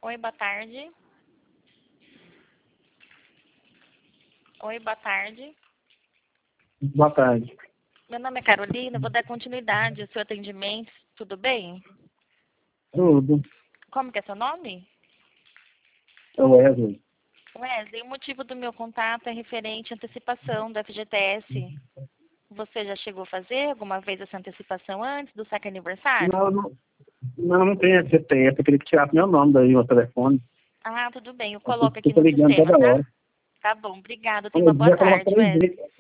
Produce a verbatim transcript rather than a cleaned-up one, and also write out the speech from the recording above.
Oi, boa tarde. Oi, boa tarde. Boa tarde. Meu nome é Carolina, vou dar continuidade ao seu atendimento. Tudo bem? Tudo. Como que é seu nome? É o Wesley. Wesley, o motivo do meu contato é referente à antecipação do F G T S. Você já chegou a fazer alguma vez essa antecipação antes do saque aniversário? Não, não, não, não tem F G T S. Eu queria que tirasse meu nome daí no telefone. Ah, tudo bem. Eu Eu coloco aqui tô no ligando sistema, toda tá? hora. Tá bom, obrigada. Tenha uma Eu boa já coloco tarde, três Wesley. vezes.